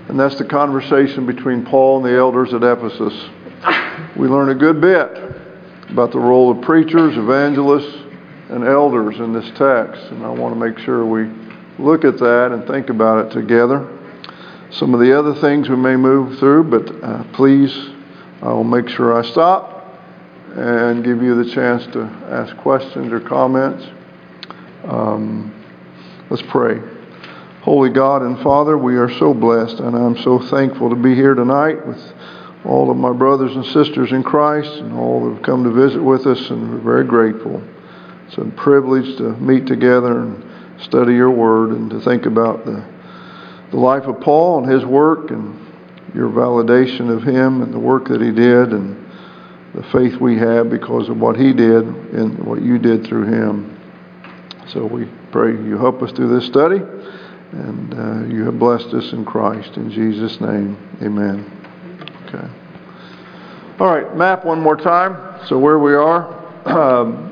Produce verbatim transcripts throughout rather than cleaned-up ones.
And that's the conversation between Paul and the elders at Ephesus. We learn a good bit about the role of preachers, evangelists, and elders in this text. And I want to make sure we look at that and think about it together. Some of the other things we may move through, but uh, please, I will make sure I stop and give you the chance to ask questions or comments. Um, let's pray. Holy God and Father, we are so blessed, and I'm so thankful to be here tonight with all of my brothers and sisters in Christ and all that have come to visit with us, and we're very grateful. It's a privilege to meet together and study your word and to think about the, the life of Paul and his work and your validation of him and the work that he did and the faith we have because of what he did and what you did through him. So we pray you help us through this study, and uh, you have blessed us in Christ. In Jesus' name, amen. Okay. All right, map one more time. So where we are. Um,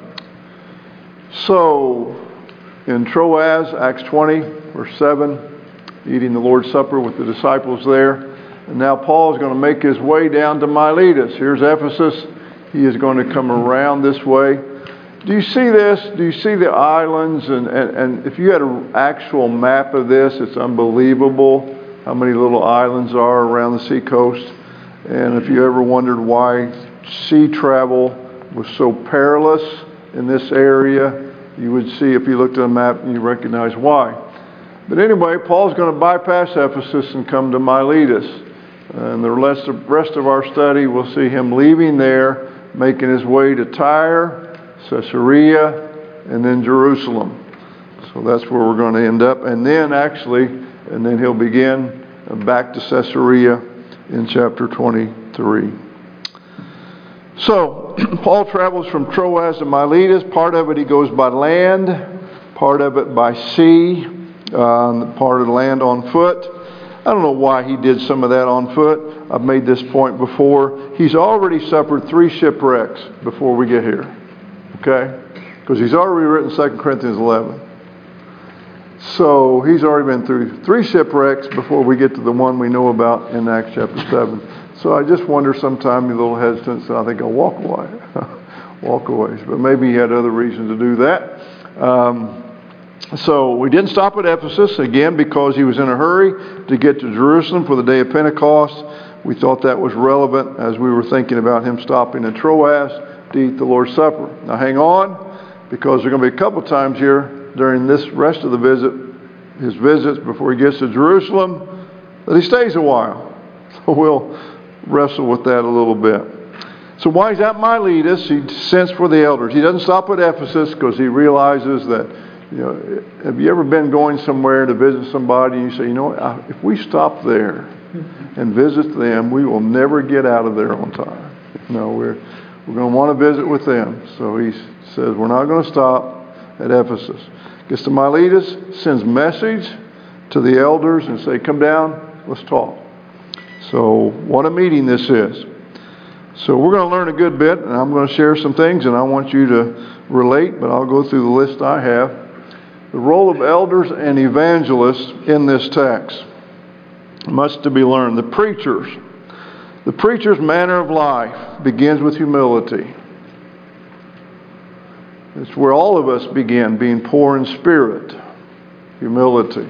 so in Troas, Acts twenty, verse seven, eating the Lord's Supper with the disciples there. And now Paul is going to make his way down to Miletus. Here's Ephesus. He is going to come around this way. Do you see this? Do you see the islands? And, and, and if you had an actual map of this, it's unbelievable how many little islands are around the seacoast. And if you ever wondered why sea travel was so perilous in this area, you would see if you looked at a map and you recognize why. But anyway, Paul's going to bypass Ephesus and come to Miletus. And the rest of, rest of our study, we'll see him leaving there, making his way to Tyre, Caesarea, and then Jerusalem. So that's where we're going to end up. And then actually, and then he'll begin back to Caesarea in chapter twenty-three. So, Paul travels from Troas to Miletus. Part of it he goes by land, part of it by sea, uh, part of the land on foot. I don't know why he did some of that on foot. I've made this point before. He's already suffered three shipwrecks before we get here. Okay? Because he's already written Second Corinthians eleven. So he's already been through three shipwrecks before we get to the one we know about in Acts chapter seven. So I just wonder sometime he's a little hesitant, so I think I'll walk away. walk away. But maybe he had other reasons to do that. Um, so we didn't stop at Ephesus, again, because he was in a hurry to get to Jerusalem for the day of Pentecost. We thought that was relevant as we were thinking about him stopping at Troas to eat the Lord's Supper. Now hang on, because there are going to be a couple times here during this rest of the visit, his visits before he gets to Jerusalem, that he stays a while. So we'll wrestle with that a little bit. So while he's at Miletus, he sends for the elders. He doesn't stop at Ephesus because he realizes that, you know, have you ever been going somewhere to visit somebody and you say, you know what, if we stop there and visit them, we will never get out of there on time. You know, we're we're going to want to visit with them. So he says, we're not going to stop at Ephesus. Gets to Miletus, sends message to the elders and say, come down, let's talk. So what a meeting this is. So we're going to learn a good bit, and I'm going to share some things, and I want you to relate, but I'll go through the list I have. The role of elders and evangelists in this text. Much to be learned. The preachers. The preacher's manner of life begins with humility. It's where all of us begin, being poor in spirit. Humility.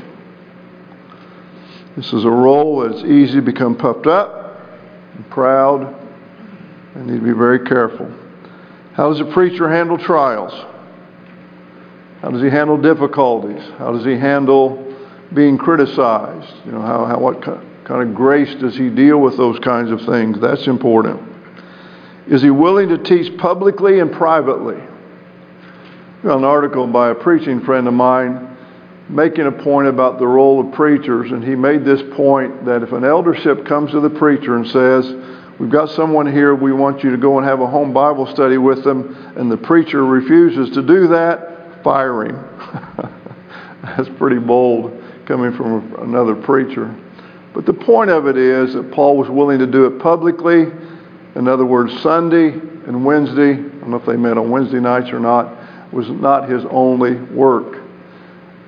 This is a role that's easy to become puffed up and proud, and need to be very careful. How does a preacher handle trials? How does he handle difficulties? How does he handle being criticized? You know, how, how what kind of grace does he deal with those kinds of things? That's important. Is he willing to teach publicly and privately? I got an article by a preaching friend of mine making a point about the role of preachers, and he made this point that if an eldership comes to the preacher and says, we've got someone here, we want you to go and have a home Bible study with them, and the preacher refuses to do that, fire him. That's pretty bold coming from another preacher. But the point of it is that Paul was willing to do it publicly. In other words, Sunday and Wednesday, I don't know if they met on Wednesday nights or not, was not his only work.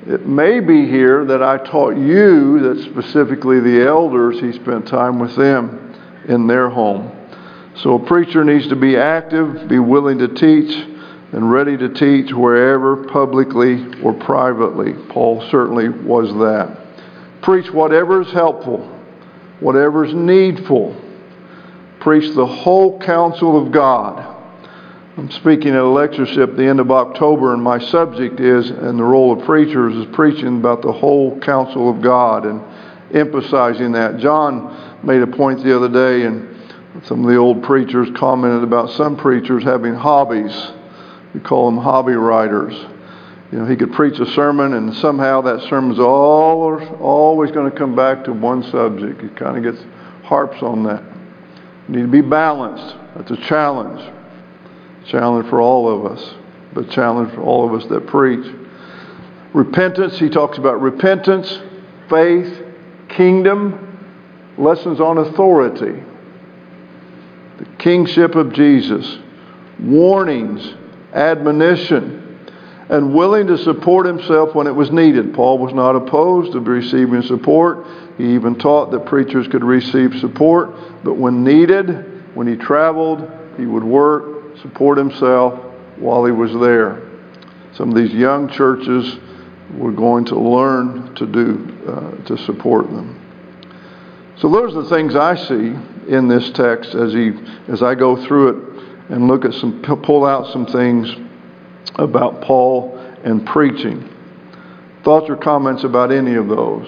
It may be here that I taught you that specifically the elders, he spent time with them in their home. So a preacher needs to be active, be willing to teach, and ready to teach wherever, publicly or privately. Paul certainly was that. Preach whatever is helpful, whatever is needful. Preach the whole counsel of God. I'm speaking at a lectureship at the end of October, and my subject is, and the role of preachers is preaching about the whole counsel of God and emphasizing that. John made a point the other day, and some of the old preachers commented about some preachers having hobbies. We call them hobby writers. You know, he could preach a sermon, and somehow that sermon's all, always going to come back to one subject. He kind of gets harps on that. You need to be balanced. That's a challenge. Challenge for all of us, but challenge for all of us that preach. Repentance, he talks about repentance, faith, kingdom, lessons on authority, the kingship of Jesus, warnings, admonition, and willing to support himself when it was needed. Paul was not opposed to receiving support. He even taught that preachers could receive support, but when needed, when he traveled, he would work, support himself while he was there. Some of these young churches were going to learn to do, uh, to support them. So those are the things I see in this text as he, as I go through it and look at some, pull out some things about Paul and preaching. Thoughts or comments about any of those?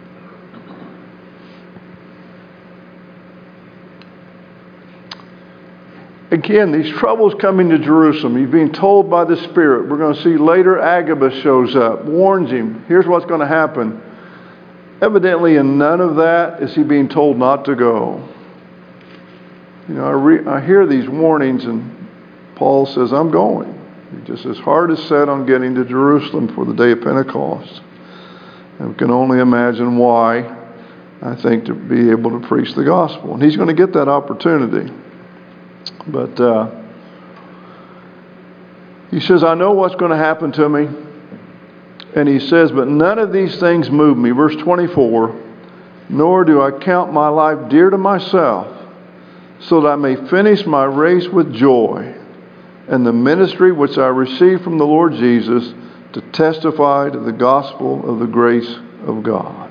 Again, these troubles coming to Jerusalem, he's being told by the Spirit. We're going to see later Agabus shows up, warns him. Here's what's going to happen. Evidently, in none of that is he being told not to go. You know, I, re- I hear these warnings, and Paul says, I'm going. He just his heart is set on getting to Jerusalem for the day of Pentecost. And we can only imagine why, I think, to be able to preach the gospel. And he's going to get that opportunity. But uh, he says, I know what's going to happen to me. And he says, but none of these things move me. Verse twenty-four, nor do I count my life dear to myself, so that I may finish my race with joy and the ministry which I received from the Lord Jesus to testify to the gospel of the grace of God.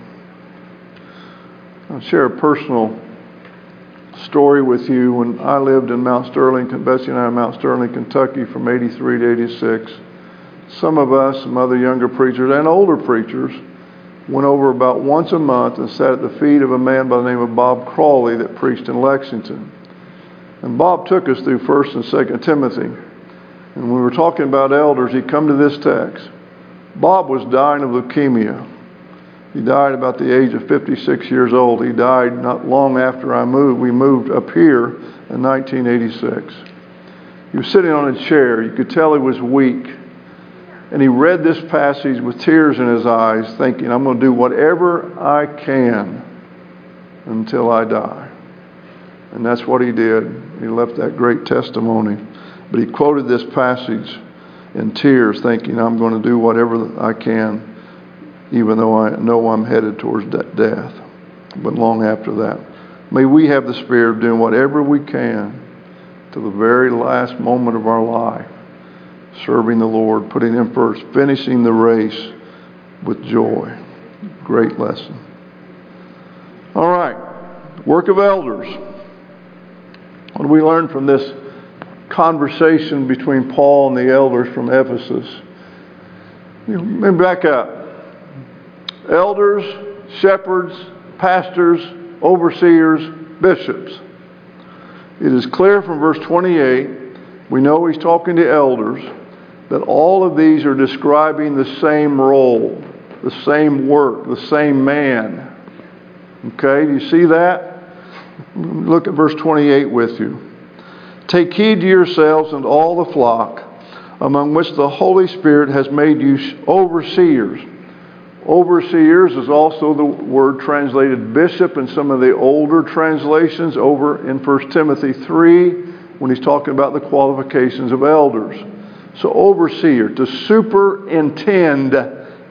I'll share a personal story with you. When I lived in Mount Sterling, Betsy and I in Mount Sterling, Kentucky from eighty-three to eighty-six, some of us, some other younger preachers and older preachers, went over about once a month and sat at the feet of a man by the name of Bob Crawley that preached in Lexington. And Bob took us through First and Second Timothy. And when we were talking about elders, he'd come to this text. Bob was dying of leukemia. He died about the age of fifty-six years old. He died not long after I moved. We moved up here in nineteen eighty-six. He was sitting on a chair. You could tell he was weak. And he read this passage with tears in his eyes, thinking, I'm going to do whatever I can until I die. And that's what he did. He left that great testimony. But he quoted this passage in tears, thinking, I'm going to do whatever I can, even though I know I'm headed towards death. But long after that, may we have the spirit of doing whatever we can to the very last moment of our life, serving the Lord, putting Him first, finishing the race with joy. Great lesson. All right, work of elders. What do we learn from this conversation between Paul and the elders from Ephesus? You know, let me back up. Elders, shepherds, pastors, overseers, bishops. It is clear from verse twenty-eight, we know he's talking to elders, that all of these are describing the same role, the same work, the same man. Okay, do you see that? Look at verse twenty-eight with you. Take heed to yourselves and all the flock, among which the Holy Spirit has made you overseers. Overseers is also the word translated bishop in some of the older translations over in First Timothy three, when he's talking about the qualifications of elders. So overseer, to superintend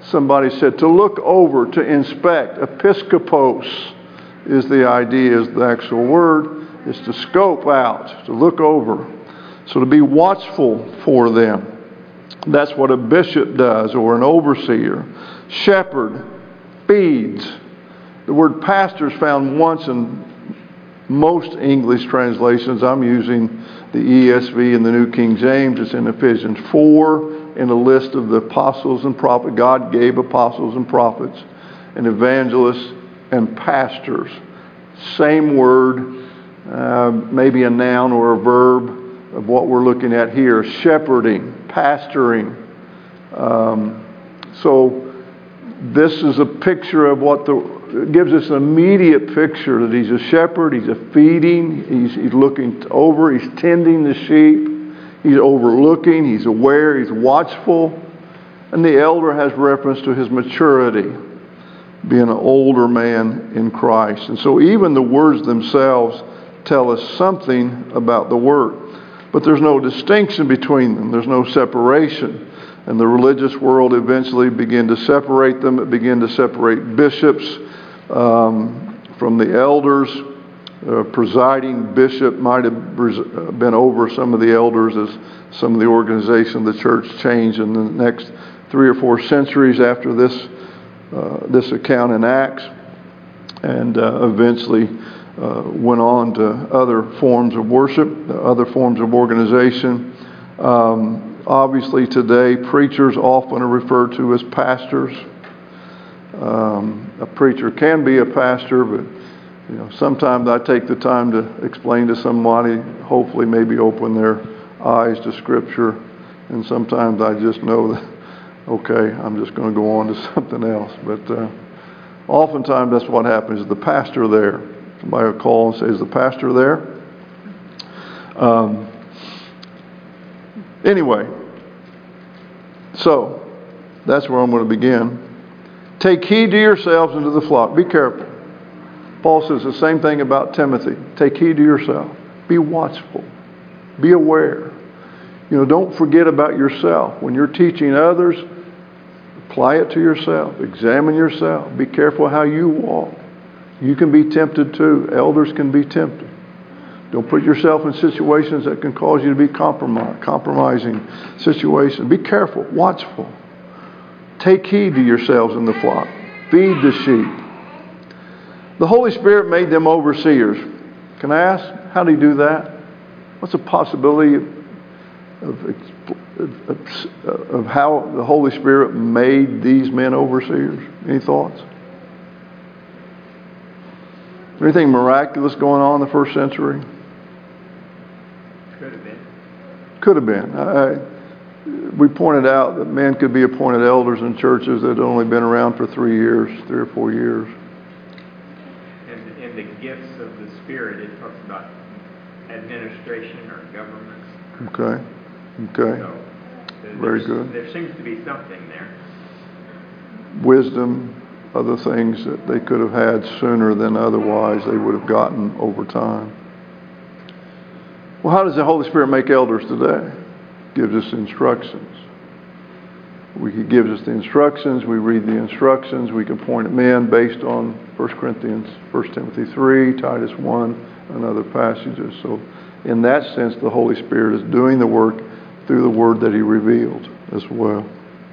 Somebody said to look over, to inspect. Episkopos is the idea, is the actual word. Is to scope out, to look over. So to be watchful for them. That's what a bishop does, or an overseer. Shepherd, feeds. The word pastor is found once in most English translations. I'm using the E S V and the New King James. It's in Ephesians four, in a list of the apostles and prophets. God gave apostles and prophets and evangelists and pastors. Same word, uh, maybe a noun or a verb of what we're looking at here. Shepherding, pastoring. Um, so this is a picture of what the it gives us an immediate picture that he's a shepherd, he's a feeding, he's, he's looking over, he's tending the sheep, he's overlooking, he's aware, he's watchful. And the elder has reference to his maturity, being an older man in Christ. And so even the words themselves tell us something about the work. But there's no distinction between them. There's no separation. And the religious world eventually began to separate them. It began to separate bishops um, from the elders. Uh, presiding bishop might have been over some of the elders as some of the organization of the church changed in the next three or four centuries after this uh, this account in Acts, and uh, eventually uh, went on to other forms of worship, other forms of organization. Um, obviously today, preachers often are referred to as pastors. Um, a preacher can be a pastor, but you know, sometimes I take the time to explain to somebody, hopefully maybe open their eyes to Scripture, and sometimes I just know that, okay, I'm just going to go on to something else. But uh, oftentimes that's what happens. Is the pastor there? Somebody will call and say, is the pastor there? Um, anyway, so that's where I'm going to begin. Take heed to yourselves and to the flock. Be careful. Paul says the same thing about Timothy. Take heed to yourself. Be watchful. Be aware. You know, don't forget about yourself. When you're teaching others, apply it to yourself. Examine yourself. Be careful how you walk. You can be tempted too. Elders can be tempted. Don't put yourself in situations that can cause you to be compromised, compromising situations. Be careful. Watchful. Take heed to yourselves in the flock. Feed the sheep. The Holy Spirit made them overseers. Can I ask, how did he do that? What's the possibility of, of, of, of how the Holy Spirit made these men overseers? Any thoughts? Anything miraculous going on in the first century? Could have been. Could have been. I, we pointed out that men could be appointed elders in churches that had only been around for three years, three or four years. And in the gifts of the Spirit, it talks about administration or government. Okay. Okay. So there, Very good. There seems to be something there. Wisdom, other things that they could have had sooner than otherwise they would have gotten over time. Well, how does the Holy Spirit make elders today? Gives us instructions. We, he gives us the instructions. We read the instructions. We can point at men based on First Corinthians, First Timothy three, Titus one, and other passages. So in that sense, the Holy Spirit is doing the work through the Word that He revealed as well.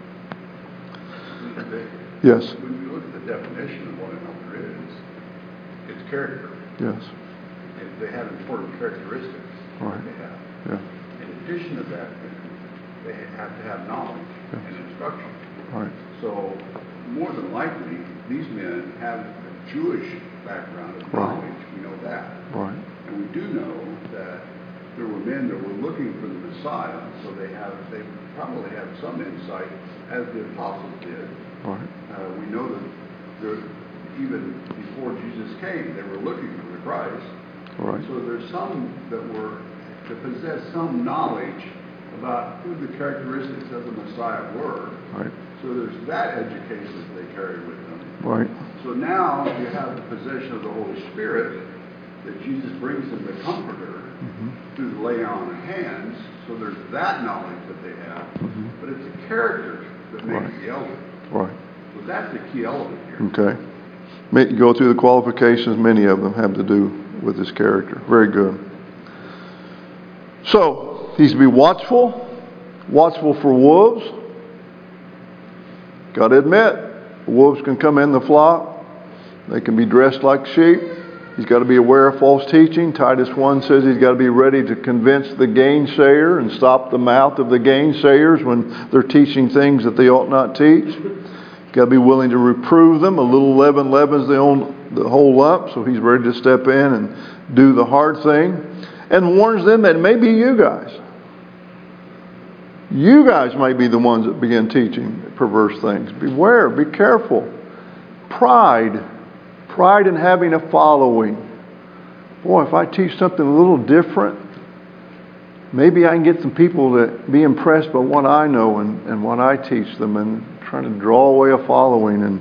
Yes? When we look at the definition of what an elder is, it's character. Yes. And they have important characteristics Right. that they have. Yeah. In addition to that, they have to have knowledge Yes. and instruction. Right. So more than likely, these men have a Jewish background of Right. knowledge. We know that. Right. And we do know that there were men that were looking for the Messiah, so they have they probably have some insight, as the apostles did. Right. Uh, we know that there, even before Jesus came, they were looking for the Christ. Right. So there's some that were that possess some knowledge about who the characteristics of the Messiah were. Right. So there's that education that they carry with them. Right. So now you have the possession of the Holy Spirit, that Jesus brings them the Comforter Mm-hmm. through the laying on of hands. So there's that knowledge that they have. Mm-hmm. But it's a character that makes Right. the elder. Right. So that's the key element here. Okay. Ma- You go through the qualifications, many of them have to do with his character. Very good. So, he's to be watchful, watchful for wolves. Got to admit, wolves can come in the flock. They can be dressed like sheep. He's got to be aware of false teaching. Titus one says he's got to be ready to convince the gainsayer and stop the mouth of the gainsayers when they're teaching things that they ought not teach. He's got to be willing to reprove them. A little leaven leavens the whole, the whole lump, so he's ready to step in and do the hard thing. And warns them that it may be you guys. You guys might be the ones that begin teaching perverse things. Beware, be careful. Pride. Pride in having a following. Boy, if I teach something a little different, maybe I can get some people to be impressed by what I know and, and what I teach them, and trying to draw away a following. And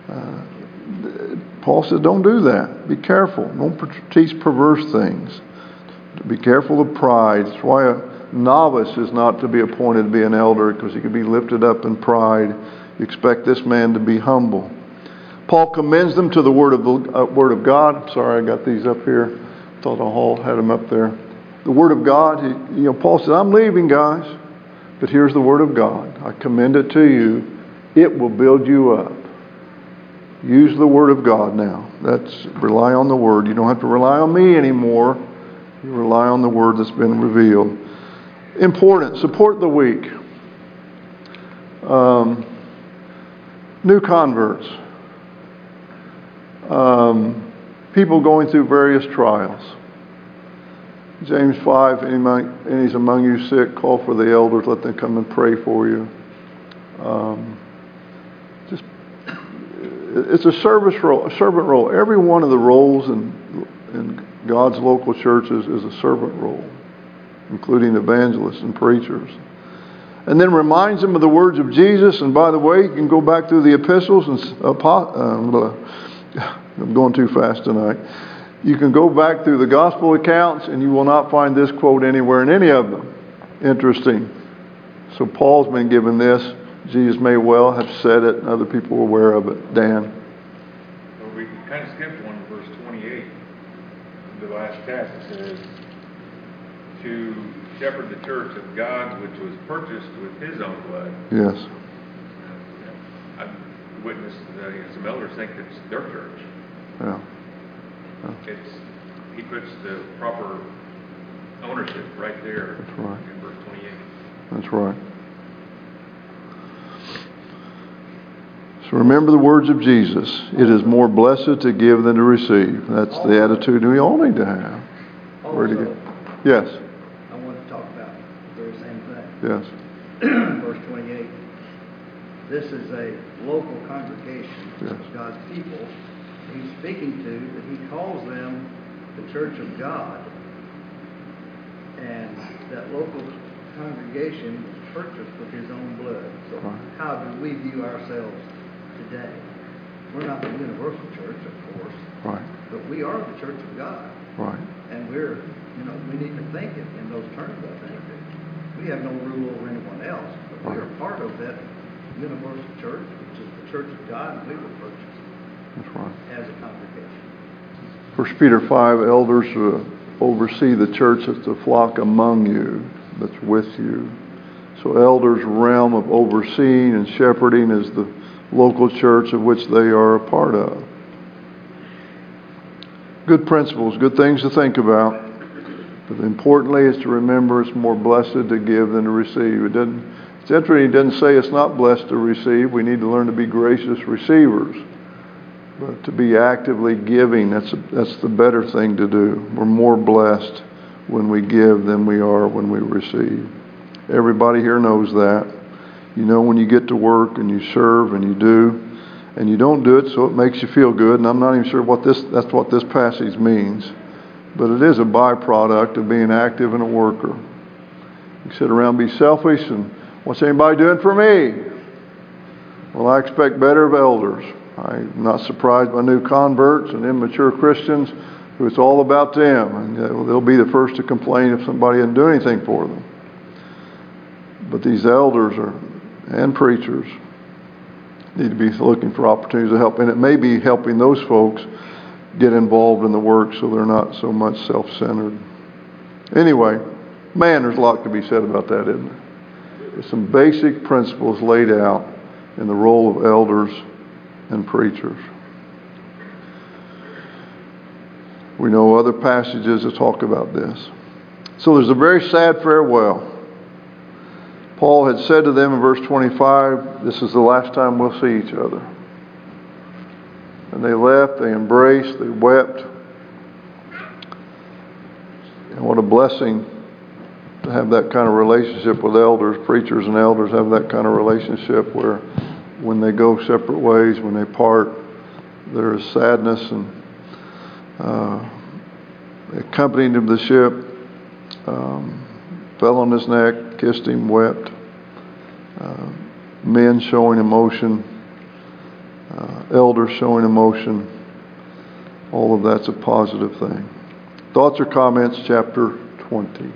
uh, Paul says, don't do that. Be careful. Don't teach perverse things. Be careful of pride. That's why a novice is not to be appointed to be an elder, because he could be lifted up in pride. You expect this man to be humble. Paul commends them to the Word of the uh, Word of God. I'm sorry, I got these up here. Thought Hall had them up there. The Word of God. He, you know, Paul said, "I'm leaving, guys, but here's the Word of God. I commend it to you. It will build you up." Use the Word of God now. That's rely on the Word. You don't have to rely on me anymore. You rely on the Word that's been revealed. Important. Support the weak. Um, new converts. Um, people going through various trials. James five, any is among you sick, call for the elders, let them come and pray for you. Um, just, it's a service role, a servant role. Every one of the roles in, in God's local churches is a servant role, including evangelists and preachers. And then reminds them of the words of Jesus. And by the way, you can go back through the epistles and uh, I'm going too fast tonight. You can go back through the gospel accounts and you will not find this quote anywhere in any of them. Interesting. So Paul's been given this. Jesus may well have said it, and other people are aware of it. Dan? Well, we kind of skipped one, verse twenty-eight. The last text says, to shepherd the church of God, which was purchased with his own blood. Yes. I've witnessed uh, some elders think it's their church. Yeah. yeah. It's he puts the proper ownership right there. That's right. In verse twenty-eight. That's right. So remember the words of Jesus. It is more blessed to give than to receive. That's the attitude we all need to have. Where to go? Yes. I want to talk about the very same thing. Yes. Verse twenty-eight. This is a local congregation Yes. of God's people he's speaking to, that he calls them the church of God. And that local congregation was purchased with his own blood. So Right. how do we view ourselves today? We're not the universal church, of course. Right. But we are the church of God. Right. And we're, you know, we need to think it in those terms, I think. We have no rule over anyone else, but we are part of that universal church, which is the church of God, and we were purchased That's right. as a congregation. First Peter five, elders uh, oversee the church that's the flock among you, that's with you. So elders' realm of overseeing and shepherding is the local church of which they are a part of. Good principles, good things to think about. But importantly is to remember it's more blessed to give than to receive. It doesn't, it's interesting, he doesn't say it's not blessed to receive. We need to learn to be gracious receivers. But to be actively giving, that's, a, that's the better thing to do. We're more blessed when we give than we are when we receive. Everybody here knows that. You know when you get to work and you serve and you do, and you don't do it so it makes you feel good. And I'm not even sure what this that's what this passage means. But it is a byproduct of being active and a worker. You sit around and be selfish and what's anybody doing for me? Well, I expect better of elders. I'm not surprised by new converts and immature Christians who it's all about them. And they'll be the first to complain if somebody doesn't do anything for them. But these elders are and preachers need to be looking for opportunities to help. And it may be helping those folks get involved in the work so they're not so much self-centered. Anyway, man, there's a lot to be said about that, isn't there? There's some basic principles laid out in the role of elders and preachers. We know other passages that talk about this. So there's a very sad farewell. Paul had said to them in verse twenty-five, this is the last time we'll see each other. And they left, they embraced, they wept. And what a blessing to have that kind of relationship with elders. Preachers and elders have that kind of relationship where when they go separate ways, when they part, there is sadness. And uh, they accompanied him to the ship, um, fell on his neck, kissed him, wept. Uh, men showing emotion, uh, elders showing emotion. All of that's a positive thing. Thoughts or comments, chapter twenty.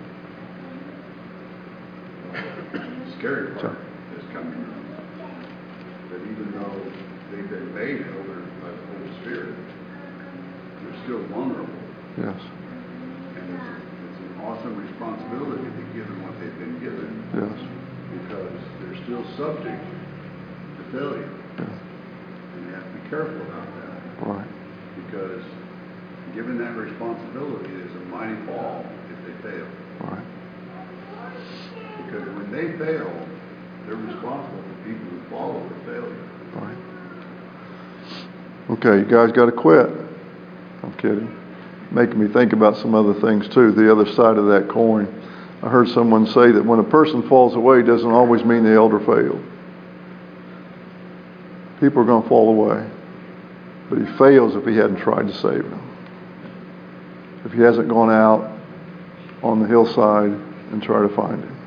The scary part is coming. That even though they've been made elders by the Holy Spirit, they're still vulnerable. Yes. And it's, it's an awesome responsibility to give them what they've been given. Yes. Because they're still subject to failure. Yeah. And they have to be careful about that. Right. Because given that responsibility is a mighty fall if they fail. Right. Because when they fail, they're responsible for people who follow their failure. Right. Okay, you guys got to quit. I'm kidding. Making me think about some other things too. The other side of that coin. I heard someone say that when a person falls away, it doesn't always mean the elder failed. People are going to fall away. But he fails if he hadn't tried to save them. If he hasn't gone out on the hillside and tried to find him.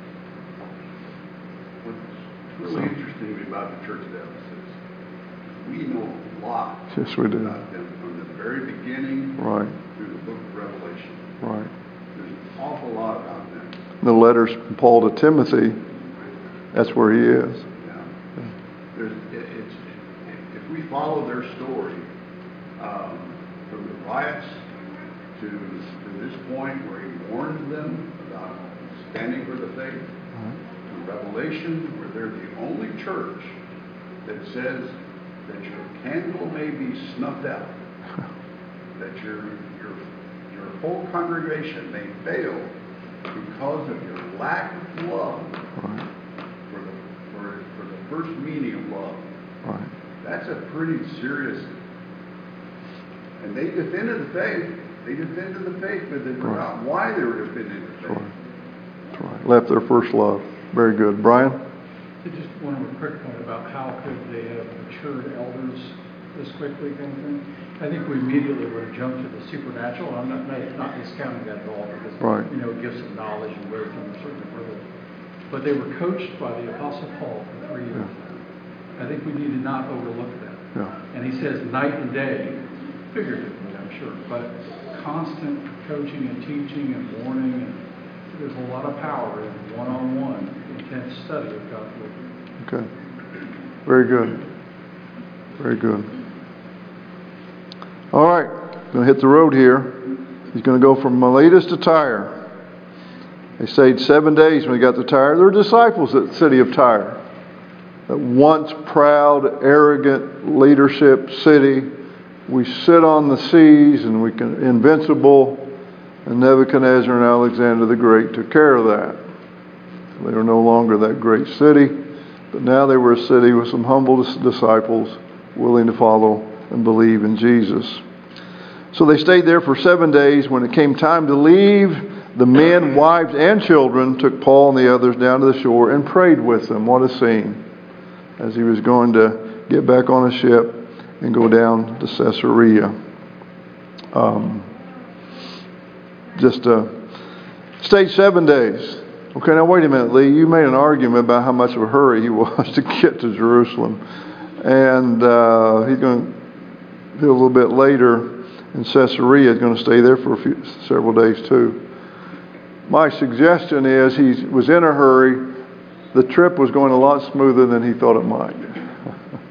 What's really interesting about the church of Ephesus, we know a lot Yes, we do. about them from the very beginning Right. through the book of Revelation. Right. There's an awful lot about them. The letters from Paul to Timothy, that's where he is. Yeah. There's, it, it's, if we follow their story um, from the riots to, to this point where he warns them about standing for the faith, to Revelation where they're the only church that says that your candle may be snuffed out, that your, your, your whole congregation may fail because of your lack of love Right. for the, for, for the first meaning of love. Right. That's a pretty serious, and they defended the faith. They defended the faith, but they forgot Right. why they were defending the faith. Right. That's right. Left their first love. Very good. Brian? Just one more quick point about how could they have matured elders this quickly kind of thing. I think we immediately would have jumped to the supernatural. I'm not not discounting that at all because Right. you know gifts of knowledge and wisdom are certainly further. But they were coached by the Apostle Paul for three years. Yeah. I think we need to not overlook that. Yeah. And he says night and day, figuratively, I'm sure, but constant coaching and teaching and warning, and there's a lot of power in one-on-one, intense study of God's Word. Okay. Very good. Very good. All right. Going to hit the road here. He's going to go from Miletus to Tyre. They stayed seven days when they got to Tyre. There were disciples at the city of Tyre. That once proud, arrogant leadership city. We sit on the seas and we can invincible. And Nebuchadnezzar and Alexander the Great took care of that. They were no longer that great city, but now they were a city with some humble disciples willing to follow and believe in Jesus. So they stayed there for seven days. When it came time to leave, the men, wives, and children took Paul and the others down to the shore and prayed with them. What a scene. As he was going to get back on a ship and go down to Caesarea. Um, just uh, stayed seven days. Okay, now wait a minute, Lee. You made an argument about how much of a hurry he was to get to Jerusalem. And uh, he's going to, a little bit later in Caesarea, he's going to stay there for a few, several days too. My suggestion is he was in a hurry. The trip was going a lot smoother than he thought it might.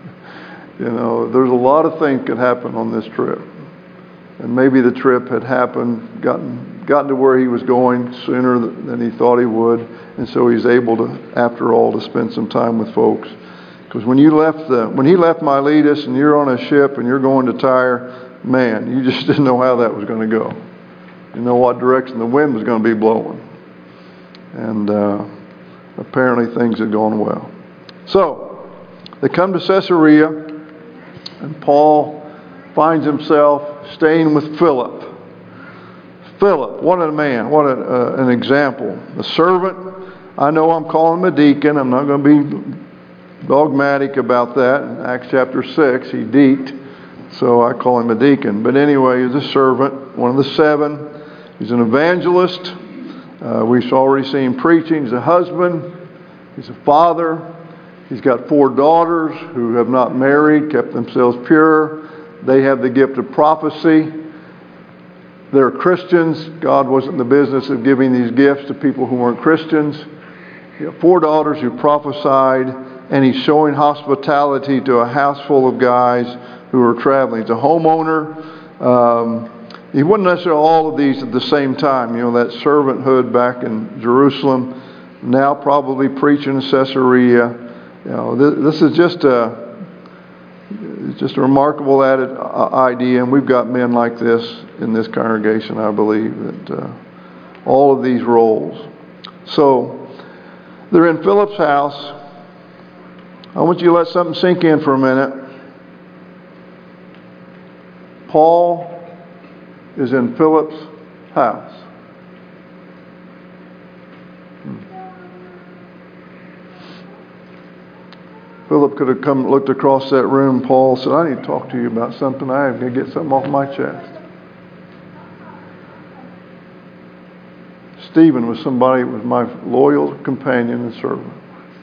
You know, there's a lot of things could happen on this trip. And maybe the trip had happened, gotten, gotten to where he was going sooner than he thought he would. And so he's able to, after all, to spend some time with folks. Because when you left the, when he left Miletus and you're on a ship and you're going to Tyre, man, you just didn't know how that was going to go. You know what direction the wind was going to be blowing. And uh, apparently things had gone well. So, they come to Caesarea, and Paul finds himself staying with Philip. Philip, what a man, what a, uh, an example. A servant, I know I'm calling him a deacon. I'm not going to be dogmatic about that. In Acts chapter six, he deeked, so I call him a deacon. But anyway, he's a servant, one of the seven. He's an evangelist. Uh, we've already seen him preaching. He's a husband. He's a father. He's got four daughters who have not married, kept themselves pure. They have the gift of prophecy. They're Christians. God wasn't in the business of giving these gifts to people who weren't Christians. He had four daughters who prophesied, and he's showing hospitality to a house full of guys who are traveling. He's a homeowner. Um, he wasn't necessarily all of these at the same time. You know, that servanthood back in Jerusalem, now probably preaching in Caesarea. You know, this, this is just a, just a remarkable added idea, and we've got men like this in this congregation, I believe, that uh, all of these roles. So, they're in Philip's house. I want you to let something sink in for a minute. Paul is in Philip's house. Hmm. Philip could have come, looked across that room. Paul said, "I need to talk to you about something. I have to get something off my chest." Stephen was somebody who was my loyal companion and servant.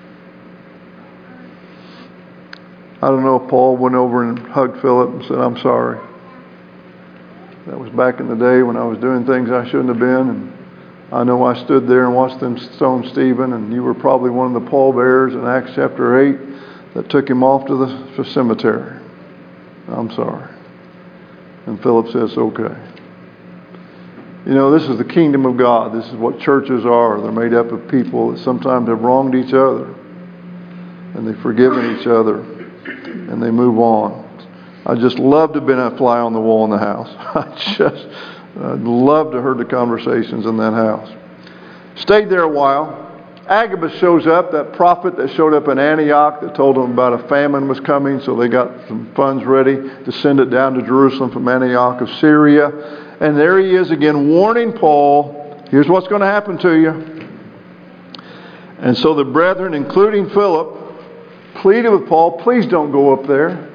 I don't know if Paul went over and hugged Philip and said, "I'm sorry. That was back in the day when I was doing things I shouldn't have been. And I know I stood there and watched them stone Stephen, and you were probably one of the pallbearers in Acts chapter eight that took him off to the cemetery. I'm sorry." And Philip says, "Okay." You know, this is the kingdom of God. This is what churches are. They're made up of people that sometimes have wronged each other, and they've forgiven each other, and they move on. I just love to have been a fly on the wall in the house. I just I'd love to have heard the conversations in that house. Stayed there a while. Agabus shows up, that prophet that showed up in Antioch that told them about a famine was coming, so they got some funds ready to send it down to Jerusalem from Antioch of Syria. And there he is again warning Paul, here's what's going to happen to you. And so the brethren, including Philip, pleaded with Paul, "Please don't go up there."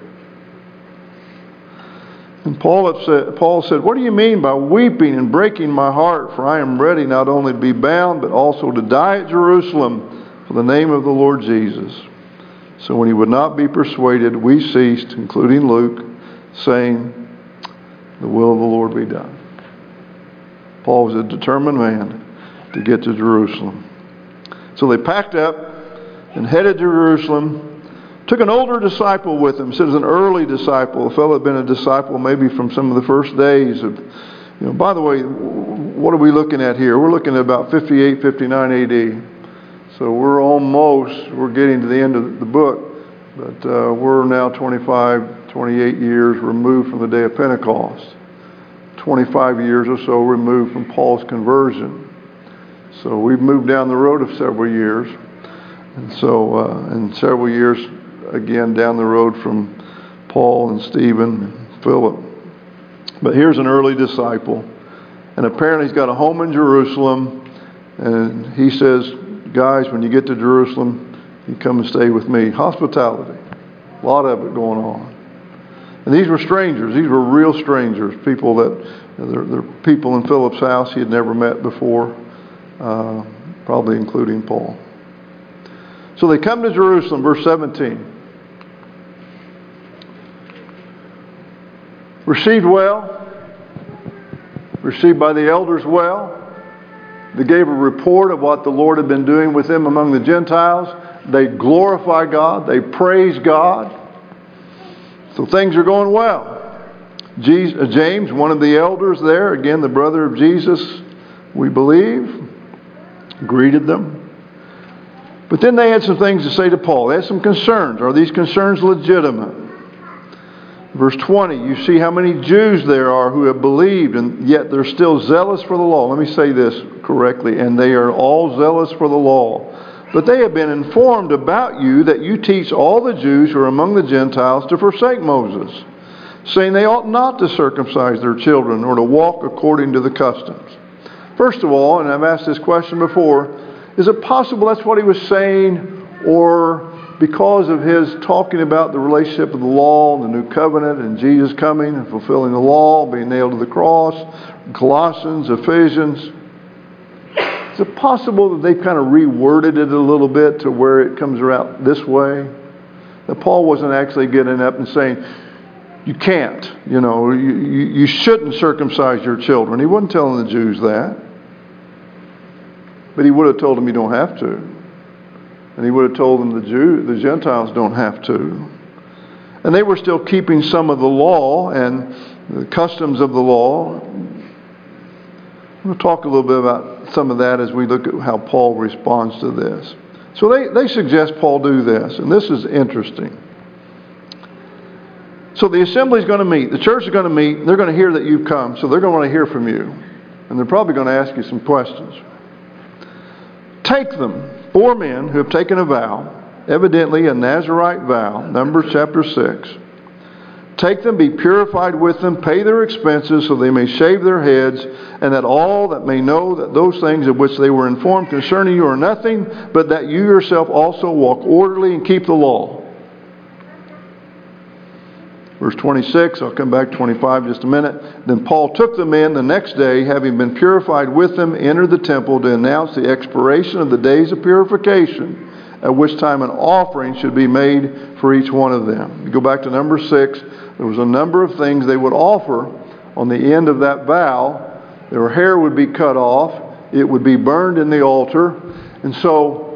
And Paul said, Paul said, "What do you mean by weeping and breaking my heart? For I am ready not only to be bound, but also to die at Jerusalem for the name of the Lord Jesus." So when he would not be persuaded, we ceased, including Luke, saying, "The will of the Lord be done." Paul was a determined man to get to Jerusalem. So they packed up and headed to Jerusalem. Took an older disciple with him. Said it was an early disciple. A fellow had been a disciple maybe from some of the first days of, you know, by the way, what are we looking at here? We're looking at about fifty-eight, fifty-nine A D. So we're almost, we're getting to the end of the book, but uh, we're now twenty-five, twenty-eight years removed from the day of Pentecost. twenty-five years or so removed from Paul's conversion. So we've moved down the road of several years. And so, uh, in several years, again, down the road from Paul and Stephen and Philip. But here's an early disciple. And apparently he's got a home in Jerusalem. And he says, "Guys, when you get to Jerusalem, you come and stay with me." Hospitality. A lot of it going on. And these were strangers. These were real strangers. People that, they're, they're people in Philip's house he had never met before. Uh, probably including Paul. So they come to Jerusalem, verse seventeen. Received well. Received by the elders well. They gave a report of what the Lord had been doing with them among the Gentiles. They glorify God. They praise God. So things are going well. James, one of the elders there, again the brother of Jesus, we believe, greeted them. But then they had some things to say to Paul. They had some concerns. Are these concerns legitimate? Verse twenty, you see how many Jews there are who have believed, and yet they're still zealous for the law. Let me say this correctly. And they are all zealous for the law. But they have been informed about you that you teach all the Jews who are among the Gentiles to forsake Moses, saying they ought not to circumcise their children or to walk according to the customs. First of all, and I've asked this question before, is it possible that's what he was saying, or because of his talking about the relationship of the law and the new covenant and Jesus coming and fulfilling the law, being nailed to the cross, Colossians, Ephesians, is it possible that they've kind of reworded it a little bit to where it comes around this way? That Paul wasn't actually getting up and saying, you can't, you know, you, you, you shouldn't circumcise your children. He wasn't telling the Jews that. But he would have told them you don't have to. And he would have told them the Jew, the Gentiles don't have to. And they were still keeping some of the law and the customs of the law. We'll talk a little bit about some of that as we look at how Paul responds to this. So they, they suggest Paul do this. And this is interesting. So the assembly is going to meet. The church is going to meet. They're going to hear that you've come. So they're going to want to hear from you. And they're probably going to ask you some questions. Take them, four men who have taken a vow, evidently a Nazirite vow, Numbers chapter six. Take them, be purified with them, pay their expenses so they may shave their heads, and that all that may know that those things of which they were informed concerning you are nothing, but that you yourself also walk orderly and keep the law. Verse twenty-six, I'll come back to twenty-five in just a minute. Then Paul took them in the next day, having been purified with them, entered the temple to announce the expiration of the days of purification, at which time an offering should be made for each one of them. You go back to number six, there was a number of things they would offer on the end of that vow. Their hair would be cut off. It would be burned in the altar. And so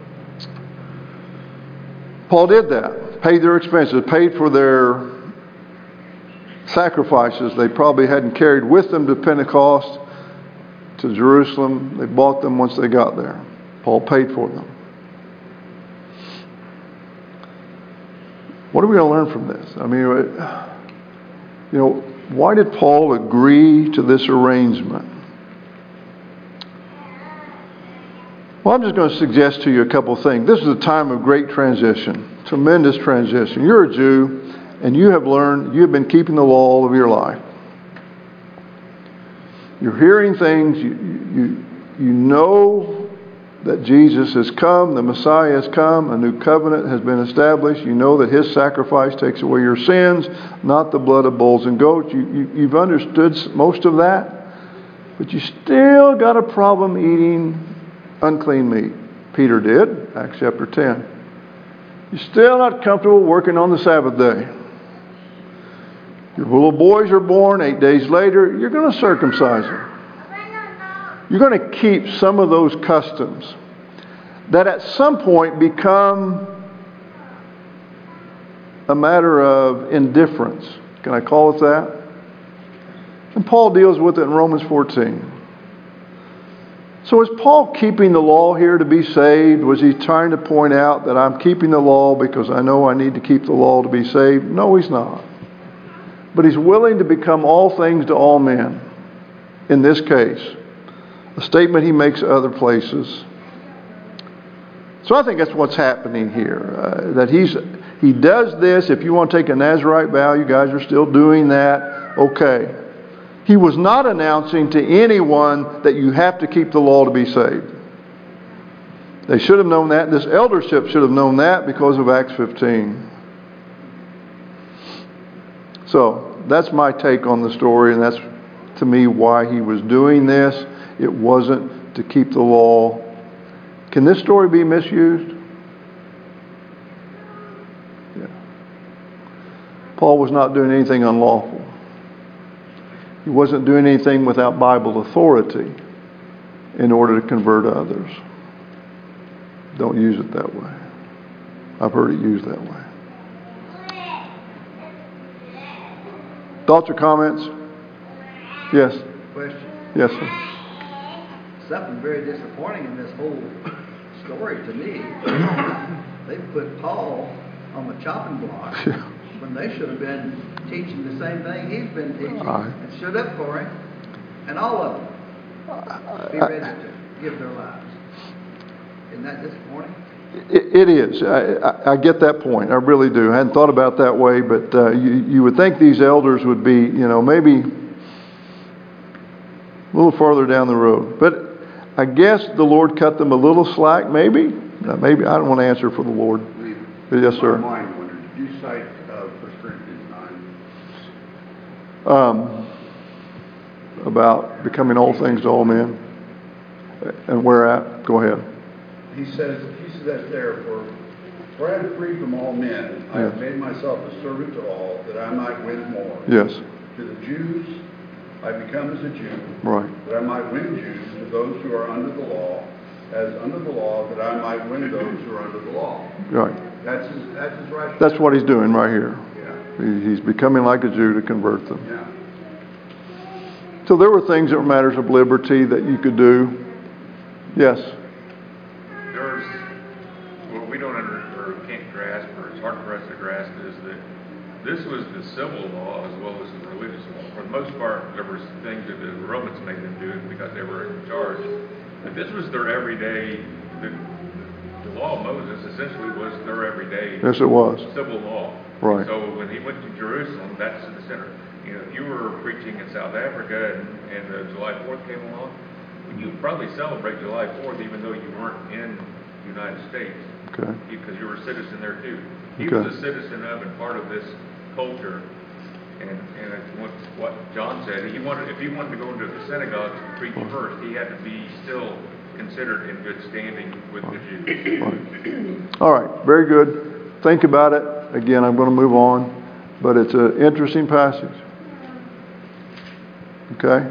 Paul did that. Paid their expenses, paid for their sacrifices they probably hadn't carried with them to Pentecost, to Jerusalem. They bought them once they got there. Paul paid for them. What are we going to learn from this? I mean, you know, why did Paul agree to this arrangement? Well, I'm just going to suggest to you a couple things. This is a time of great transition, tremendous transition. You're a Jew, and you have learned, you have been keeping the law all of your life. You're hearing things, you, you, you know that Jesus has come, the Messiah has come, a new covenant has been established. You know that His sacrifice takes away your sins, not the blood of bulls and goats. You, you, you've understood most of that, but you still got a problem eating unclean meat. Peter did, Acts chapter ten. You're still not comfortable working on the Sabbath day. Your little boys are born, eight days later, you're going to circumcise them. You're going to keep some of those customs that at some point become a matter of indifference. Can I call it that? And Paul deals with it in Romans fourteen. So is Paul keeping the law here to be saved? Was he trying to point out that I'm keeping the law because I know I need to keep the law to be saved? No, he's not. But he's willing to become all things to all men. In this case, a statement he makes other places. So I think that's what's happening here. Uh, that he's he does this. If you want to take a Nazirite vow, you guys are still doing that. Okay. He was not announcing to anyone that you have to keep the law to be saved. They should have known that. This eldership should have known that because of Acts fifteen. So that's my take on the story, and that's to me why he was doing this. It wasn't to keep the law. Can this story be misused? Yeah. Paul was not doing anything unlawful. He wasn't doing anything without Bible authority in order to convert others. Don't use it that way. I've heard it used that way. Thoughts or comments? Yes. Question. Yes, sir. Something very disappointing in this whole story to me. They put Paul on the chopping block Yeah. when they should have been teaching the same thing he's been teaching Aye. and stood up for him. And all of them be ready to give their lives. Isn't that disappointing? It, it is. I, I, I get that point. I really do. I hadn't thought about that way, but uh, you, you would think these elders would be, you know, maybe a little farther down the road. But I guess the Lord cut them a little slack, maybe. Uh, maybe. I don't want to answer for the Lord. But yes, sir. My mind wondered, did you cite uh, First Corinthians nine? Um, about becoming all things to all men. And where at? Go ahead. He says, he says there, for, for I am free from all men. I have Yes. made myself a servant to all, that I might win more. Yes. To the Jews, I become as a Jew, Right. that I might win Jews. To those who are under the law, as under the law, that I might win those who are under the law. Right. That's his, that's his right. That's what he's doing right here. Yeah, He- He's becoming like a Jew to convert them. yeah. So there were things that were matters of liberty that you could do. Yes. There's, what we don't under, or can't grasp, or it's hard for us to grasp, is that this was the civil law as well as the religious law. For the most part, there were things that the Romans made them do because they were in charge. But this was their everyday, the, the law of Moses essentially was their everyday Yes, it was. civil law. Right. So when he went to Jerusalem, that's the center. You know, if you were preaching in South Africa and, and the July fourth came along, you would probably celebrate July fourth even though you weren't in the United States. Okay. Because you were a citizen there too. He Okay. was a citizen of and part of this culture. And, and it's what, what John said. He wanted, if he wanted to go into the synagogue and preach first, he had to be still considered in good standing with the Jews. Right. All right. Very good. Think about it. Again, I'm going to move on. But it's an interesting passage. Okay?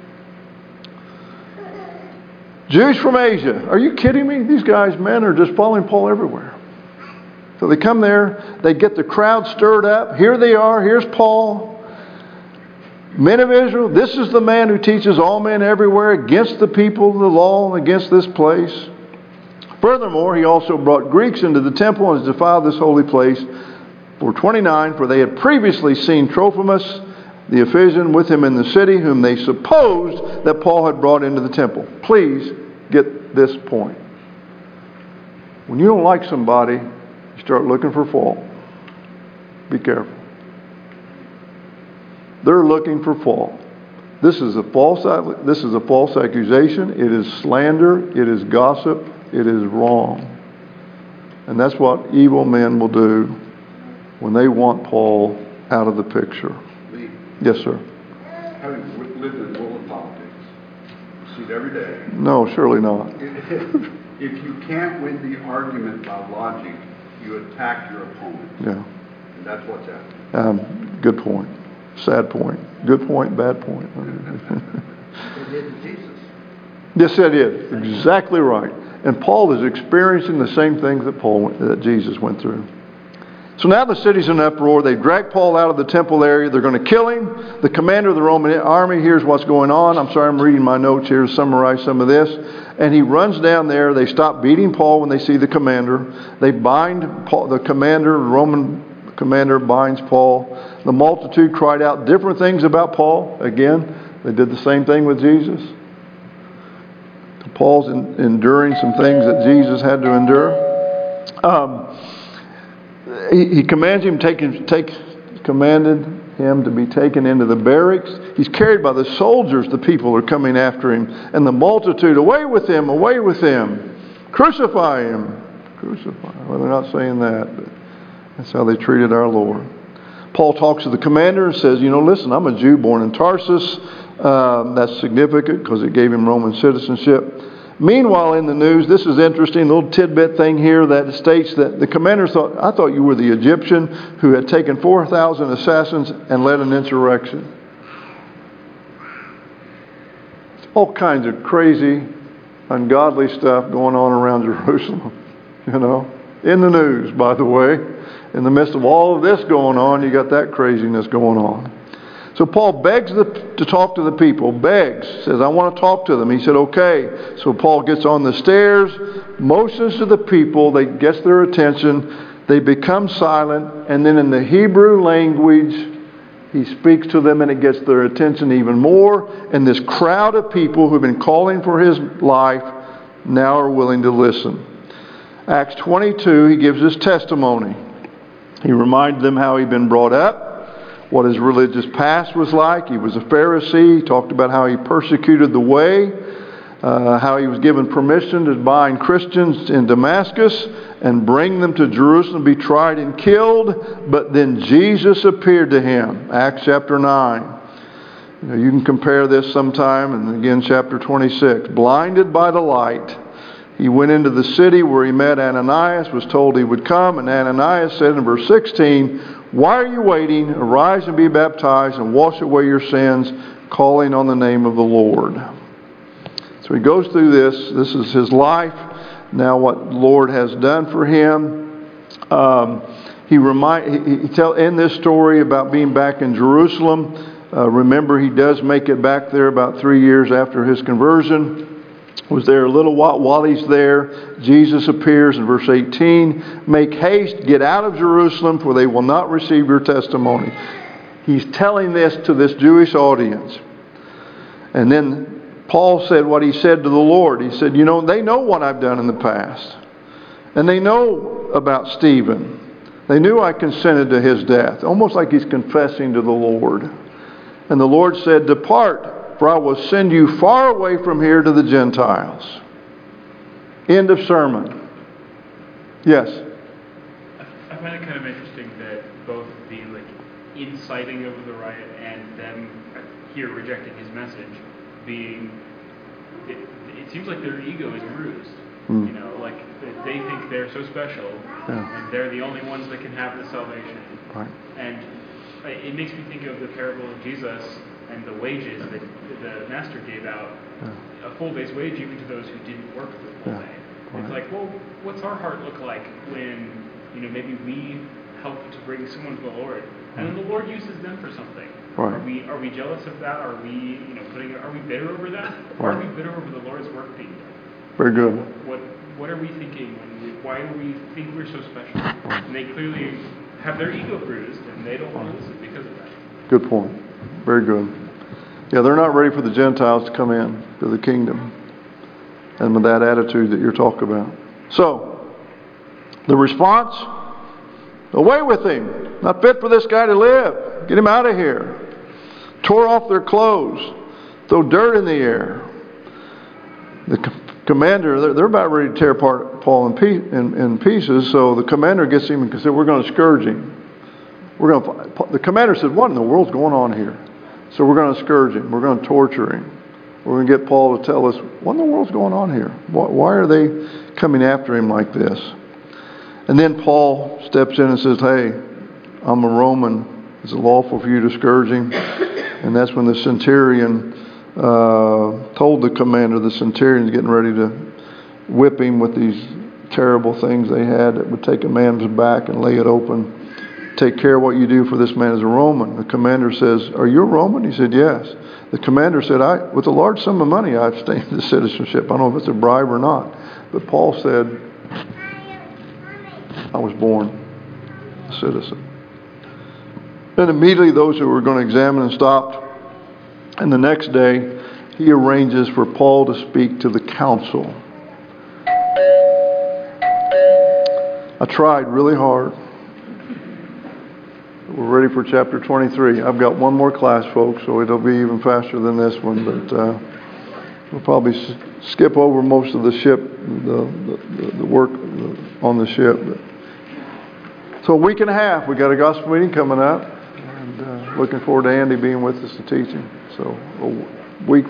Jews from Asia. Are you kidding me? These guys, men, are just following Paul everywhere. So they come there, they get the crowd stirred up. Here they are, here's Paul. Men of Israel, this is the man who teaches all men everywhere against the people of the law and against this place. Furthermore, he also brought Greeks into the temple and has defiled this holy place. For twenty-nine, for they had previously seen Trophimus, the Ephesian, with him in the city, whom they supposed that Paul had brought into the temple. Please get this point. When you don't like somebody, you start looking for fault. Be careful. They're looking for fault. This is a false. This is a false accusation. It is slander. It is gossip. It is wrong. And that's what evil men will do when they want Paul out of the picture. Lee, Yes, sir. having w- lived in the world of politics, see it every day. No, surely not. If, if you can't win the argument by logic, you attack your opponent. Yeah. And that's what's happening. Um, good point. Sad point. Good point, bad point. They did to Jesus. Yes, it is. Exactly right. And Paul is experiencing the same things that Paul, that Jesus went through. So now the city's in uproar. They drag Paul out of the temple area. They're going to kill him. The commander of the Roman army hears what's going on. I'm sorry, I'm reading my notes here to summarize some of this. And he runs down there. They stop beating Paul when they see the commander. They bind Paul, the commander, the Roman commander binds Paul. The multitude cried out different things about Paul. Again, they did the same thing with Jesus. Paul's in, enduring some things that Jesus had to endure. Um, he, he commands him take him take commanded him to be taken into the barracks. He's carried by the soldiers. The people are coming after him, and the multitude, away with him, away with him, crucify him, crucify him. Well, they're not saying that, but that's how they treated our Lord. Paul talks to the commander and says, you know, listen, I'm a Jew born in Tarsus. Um, that's significant because it gave him Roman citizenship. Meanwhile, in the news, this is interesting, a little tidbit thing here that states that the commander thought, I thought you were the Egyptian who had taken four thousand assassins and led an insurrection. All kinds of crazy, ungodly stuff going on around Jerusalem, you know, in the news, by the way. In the midst of all of this going on, you got that craziness going on. So Paul begs the, to talk to the people, begs, says, I want to talk to them. He said, okay. So Paul gets on the stairs, motions to the people, they gets their attention, they become silent, and then in the Hebrew language, he speaks to them and it gets their attention even more. And this crowd of people who've been calling for his life now are willing to listen. Acts twenty-two, he gives his testimony. He reminded them how he'd been brought up, what his religious past was like. He was a Pharisee. He talked about how he persecuted the way, uh, how he was given permission to bind Christians in Damascus and bring them to Jerusalem to be tried and killed. But then Jesus appeared to him. Acts chapter nine. You know, you can compare this sometime. And again, chapter twenty-six. Blinded by the light, he went into the city where he met Ananias, was told he would come. And Ananias said in verse sixteen, why are you waiting? Arise and be baptized and wash away your sins, calling on the name of the Lord. So he goes through this. This is his life. Now what the Lord has done for him. Um, he remind he, he tell in this story about being back in Jerusalem. Uh, remember, he does make it back there about three years after his conversion. Was there a little while. While he's there, Jesus appears in verse eighteen. Make haste, get out of Jerusalem, for they will not receive your testimony. He's telling this to this Jewish audience. And then Paul said what he said to the Lord. He said, you know, they know what I've done in the past. And they know about Stephen. They knew I consented to his death. Almost like he's confessing to the Lord. And the Lord said, depart, for I will send you far away from here to the Gentiles. End of sermon. Yes? I find it kind of interesting that both the like inciting of the riot and them here rejecting his message being, it, it seems like their ego is bruised. Mm. You know, like they think they're so special, yeah. and they're the only ones that can have the salvation. Right. And it makes me think of the parable of Jesus and the wages that the master gave out, yeah. a full day's wage even to those who didn't work the full yeah. day. Right. It's like, well, what's our heart look like when, you know, maybe we help to bring someone to the Lord, and then the Lord uses them for something? Right. Are we are we jealous of that? Are we, you know, putting? Are we bitter over that? Or are we bitter over the Lord's work being done? Very good. What what are we thinking? When we, why do we think we're so special? And they clearly have their ego bruised, and they don't want to listen because of that. Good point. Very good. Yeah, they're not ready for the Gentiles to come in to the kingdom, and with that attitude that you're talking about. So, the response: away with him. Not fit for this guy to live. Get him out of here. Tore off their clothes. Throw dirt in the air. The commander, they're, they're about ready to tear apart Paul in, pe- in, in pieces, so the commander gets him and says, we're going to scourge him. We're going to, the commander said, what in the world's going on here? So we're going to scourge him. We're going to torture him. We're going to get Paul to tell us, what in the world's going on here? Why, why are they coming after him like this? And then Paul steps in and says, hey, I'm a Roman. Is it lawful for you to scourge him? And that's when the centurion uh, told the commander, the centurion's getting ready to whip him with these terrible things they had that would take a man's back and lay it open. Take care of what you do, for this man is a Roman. The commander says, are you a Roman? He said, yes. The commander said, I, with a large sum of money, I've obtained the citizenship. I don't know if it's a bribe or not. But Paul said, I was born a citizen. Then immediately those who were going to examine him stopped. And the next day, he arranges for Paul to speak to the council. I tried really hard. We're ready for chapter twenty-three. I've got one more class, folks, so it'll be even faster than this one. But uh, we'll probably s- skip over most of the ship, the, the, the work on the ship. But, so a week and a half, we got a gospel meeting coming up. And uh, looking forward to Andy being with us and teaching. So a week